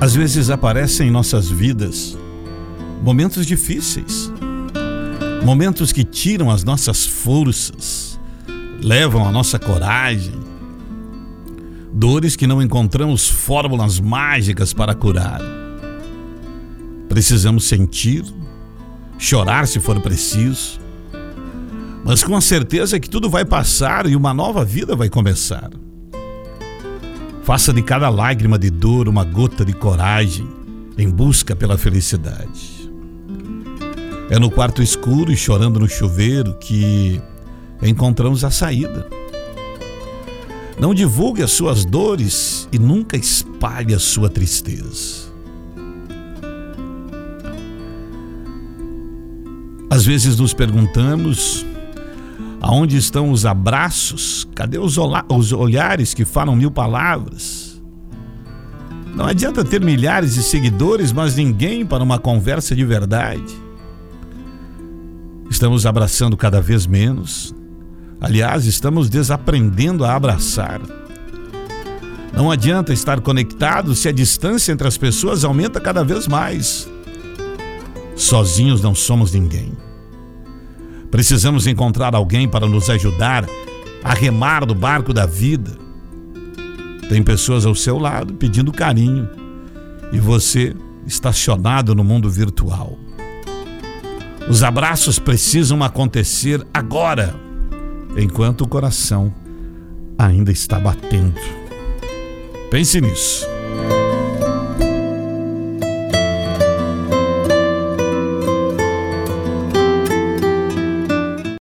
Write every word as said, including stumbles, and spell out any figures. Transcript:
Às vezes aparecem em nossas vidas momentos difíceis, momentos que tiram as nossas forças, levam a nossa coragem, dores que não encontramos fórmulas mágicas para curar. Precisamos sentir, chorar se for preciso, mas com a certeza que tudo vai passar e uma nova vida vai começar. Faça de cada lágrima de dor uma gota de coragem em busca pela felicidade. É no quarto escuro e chorando no chuveiro que encontramos a saída. Não divulgue as suas dores e nunca espalhe a sua tristeza. Às vezes nos perguntamos: aonde estão os abraços? Cadê os, os olhares que falam mil palavras? Não adianta ter milhares de seguidores, mas ninguém para uma conversa de verdade. Estamos abraçando cada vez menos. Aliás, estamos desaprendendo a abraçar. Não adianta estar conectado se a distância entre as pessoas aumenta cada vez mais. Sozinhos não somos ninguém. Precisamos encontrar alguém para nos ajudar a remar do barco da vida. Tem pessoas ao seu lado pedindo carinho e você estacionado no mundo virtual. Os abraços precisam acontecer agora, enquanto o coração ainda está batendo. Pense nisso.